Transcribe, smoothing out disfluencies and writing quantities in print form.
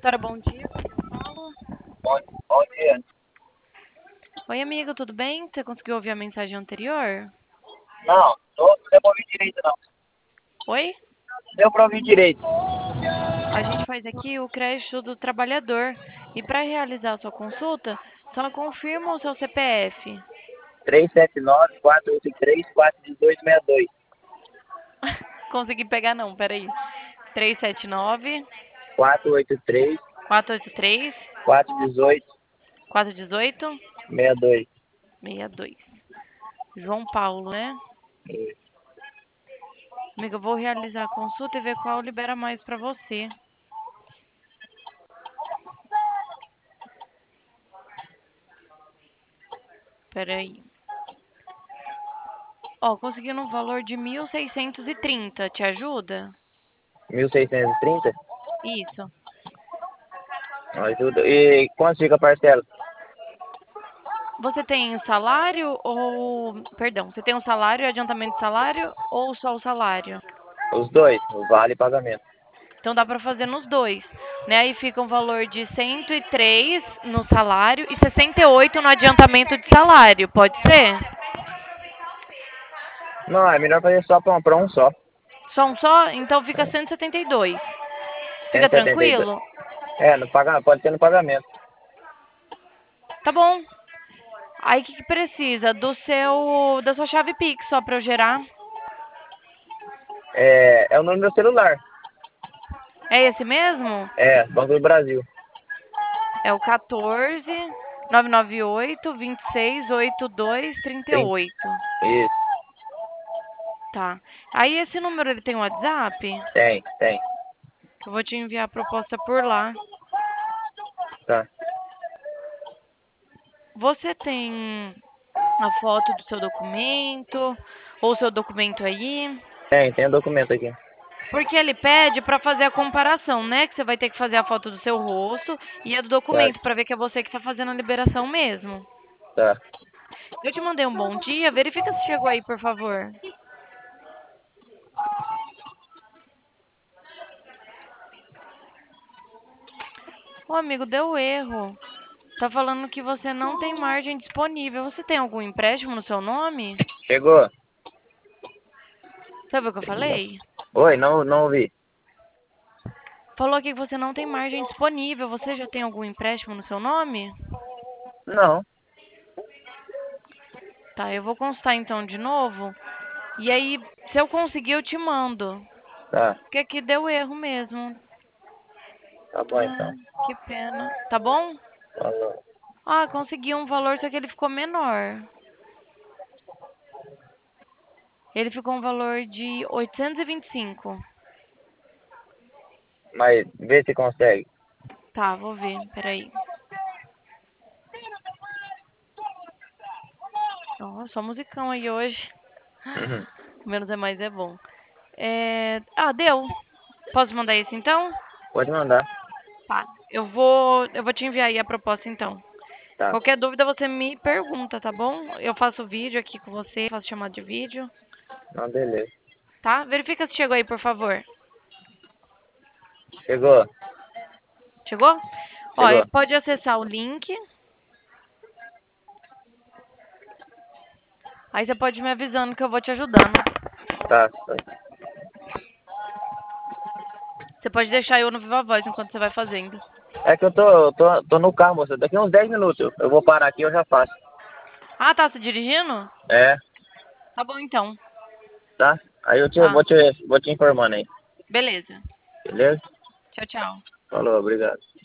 Vitória, bom dia. Falo. Bom dia. Oi, amigo, tudo bem? Você conseguiu ouvir a mensagem anterior? Não, não deu pra ouvir direito, não. Oi? Deu pra ouvir direito. A gente faz aqui o crédito do trabalhador. E para realizar a sua consulta, só confirma o seu CPF. 379-483-41862. Consegui pegar não, peraí. 379 483 483 418 418 62. 62. João Paulo, né? Amigo, eu vou realizar a consulta e ver qual libera mais para você. Peraí. Ó, consegui no valor de 1.630. Te ajuda? 1630? Isso. Ajuda. E quanto fica a parcela? Você tem salário ou... Perdão, você tem um salário, adiantamento de salário ou só o salário? Os dois, o vale pagamento. Então dá para fazer nos dois, né? Aí fica um valor de 103 no salário e 68 no adiantamento de salário, pode ser? Não, é melhor fazer só pra um só. Só um só? Então fica 172. Fica 172. tranquilo? No pagamento, pode ser no pagamento. Tá bom. Aí o que precisa? Da sua chave Pix só para eu gerar. É o número do meu celular. É esse mesmo? Banco do Brasil. É o 14 998 26 82 30. 38. Isso, Tá. Aí esse número ele tem um WhatsApp? tem. Eu vou te enviar a proposta por lá. Tá. Você tem a foto do seu documento ou seu documento aí? Tem um documento aqui. Porque ele pede para fazer a comparação, né? Que você vai ter que fazer a foto do seu rosto e a do Tá, documento para ver que é você que está fazendo a liberação mesmo. tá. Eu te mandei um bom dia. Verifica se chegou aí, por favor. Ô, amigo, deu erro. Tá falando que você não tem margem disponível. Você tem algum empréstimo no seu nome? Chegou? Sabe o que eu falei? Oi, não ouvi. Falou aqui que você não tem margem disponível. Você já tem algum empréstimo no seu nome? Não. Tá, eu vou constar então de novo. E aí, se eu conseguir, eu te mando. Tá, Porque aqui deu erro mesmo. tá bom Ah, então. que pena. Tá bom? Falou. Ah, consegui um valor, só que ele ficou menor. Ele ficou um valor de 825. Mas vê se consegue. Tá, vou ver. Peraí. Nossa, só musicão aí hoje. Uhum. Menos é mais é bom. Ah, deu. Posso mandar esse então? Pode mandar. Tá. Eu vou te enviar aí a proposta então. Tá. Qualquer dúvida você me pergunta, tá bom? Eu faço vídeo aqui com você, faço chamada de vídeo, Não, beleza. tá? Verifica se chegou aí, por favor. Chegou? Chegou? Ó, aí Chegou. pode acessar o link. Aí você pode ir me avisando que eu vou te ajudando. Tá. Você pode deixar eu no Viva Voz enquanto você vai fazendo. É que eu tô no carro, moça. Daqui uns 10 minutos eu vou parar aqui e eu já faço. Ah, tá se dirigindo? É, Tá bom então. tá? Aí eu Tá. vou te informando aí. Beleza. Beleza? Tchau, tchau. Falou, obrigado.